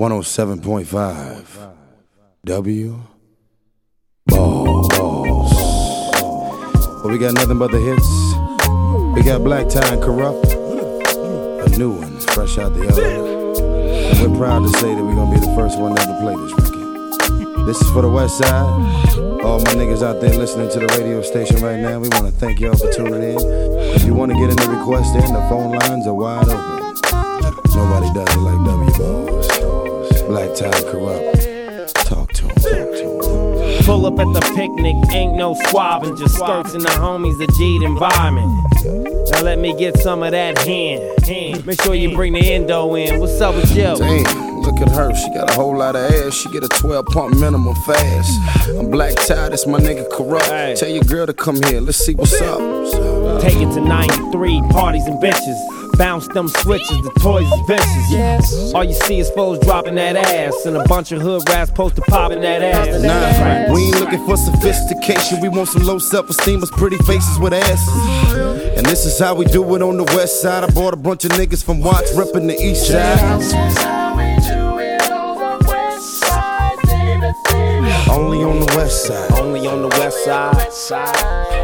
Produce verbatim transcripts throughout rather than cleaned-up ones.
one oh seven point five W Balls. But we got nothing but the hits. We got Black Tie and Corrupt, a new one, fresh out the oven. And we're proud to say that we're gonna be the first one to ever play this record. This is for the West Side. All my niggas out there listening to the radio station right now, we wanna thank y'all for tuning in. If you wanna get in the request in, the phone lines are wide open. Nobody does it like W Balls. Black Tie and Corrupt. Talk to him, talk to him. Pull up at the picnic, ain't no squabbing, just skirts and the homies, a G'd environment. Now let me get some of that hand. Make sure you bring the endo in. What's up with you? Damn, look at her, she got a whole lot of ass. She get a twelve pump minimum fast. I'm Black Tie, that's my nigga Corrupt. Hey. Tell your girl to come here, let's see what's up. Take it to ninety-three, parties and bitches. Bounce them switches, the toys is vicious. Yes. All you see is foes dropping that ass, and a bunch of hood rats posted popping that ass. Nah, we ain't looking for sophistication. We want some low self-esteem, us pretty faces with asses. And this is how we do it on the west side. I brought a bunch of niggas from Watts reppin' the east side. This is how we do it on the west side, baby, baby. Only on the west side. Only on the west side. side.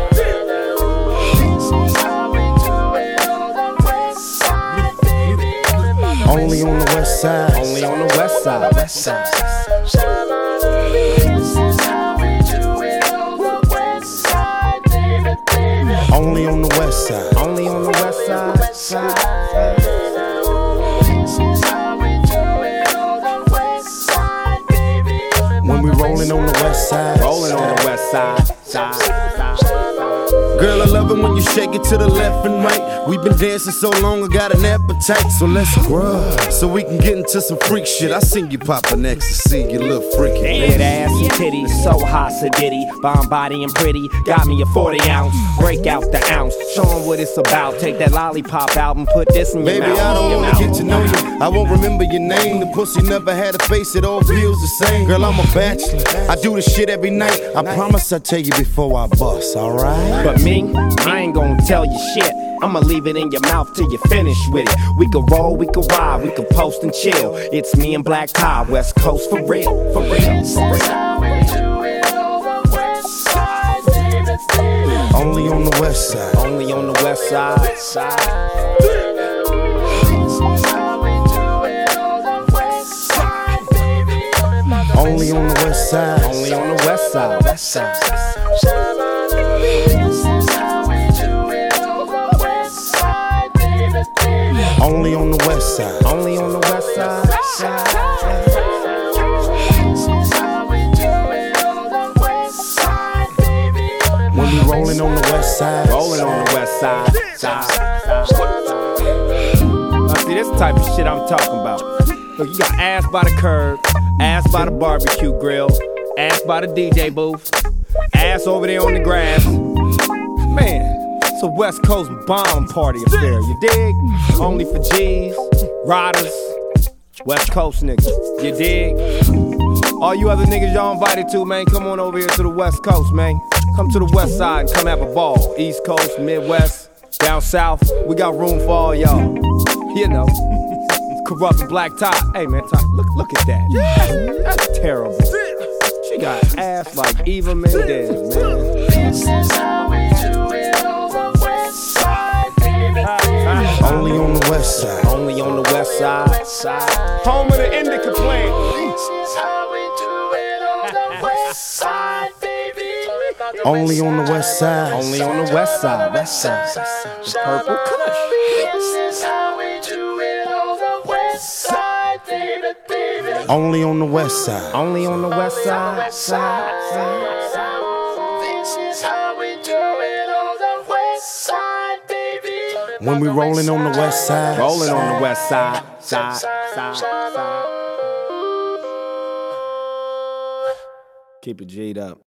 Only on the west side. Only on the west side. West side. This is how we do it on the west side, baby, baby. Only on the west side. Only on the west side. This is how we do it on the west side, baby. When we rollin' on the west side. Rolling on the west side. side. Girl, I love it when you shake it to the left and right. We've been dancing so long, I got an appetite. So let's grub, so we can get into some freak shit. I seen you poppin' ecstasy, you look freaky. Head, ass, and titties, so hot, sedity. Bomb body and pretty, got me a forty ounce. Break out the ounce, show 'em what it's about. Take that lollipop out and put this in your Baby, mouth. Baby, I don't wanna mouth. get to know you. I won't remember your name. The pussy never had a face, it all feels the same. Girl, I'm a bachelor, I do this shit every night. I promise I'll tell you before I bust, alright? But me, I ain't gonna tell you shit. I'ma leave it in your mouth till you finish with it. We can roll, we can ride, we can post and chill. It's me and Black Tie, West Coast for real, for real. This is how we do it on the west side, baby, baby. Only on the west side. Only on the west side. side. This is how we do it on the west side, baby. Only on the west side. Only on the west side. West side. This is how we do it on the west side, baby, baby. Only on the west side. Only on the west side. side. This is how we do it on the west side, baby. When we rollin' on the west side. Rolling on the west side. side. Now see, this the type of shit I'm talking about. Look, you got ass by the curb, ass by the barbecue grill, ass by the D J booth, ass over there on the grass. Man, it's a West Coast bomb party up there, you dig? Only for G's, riders, West Coast niggas, you dig? All you other niggas y'all invited to, man, come on over here to the West Coast, man. Come to the West Side and come have a ball. East Coast, Midwest, down South, we got room for all y'all. You know, Corrupt and Black Tie. Hey man, Ty, look, look at that. Yeah, that's terrible. She got ass like Eva Mendes, man. This is how we do it on the west side, baby. Only on the west side. Only on the west side. side. Home of the Indica plant. This is how we do it on the west side, baby. Only on the west side. Only on the west side. West side. Purple Kush. This is how we do it on the west side, baby, baby. Only on the west side. Only on the west side. side. This is how we do it on the west side, baby. When we rollin' on the west side. Rolling on the west side. Side. Side. Side. Keep it G'd up.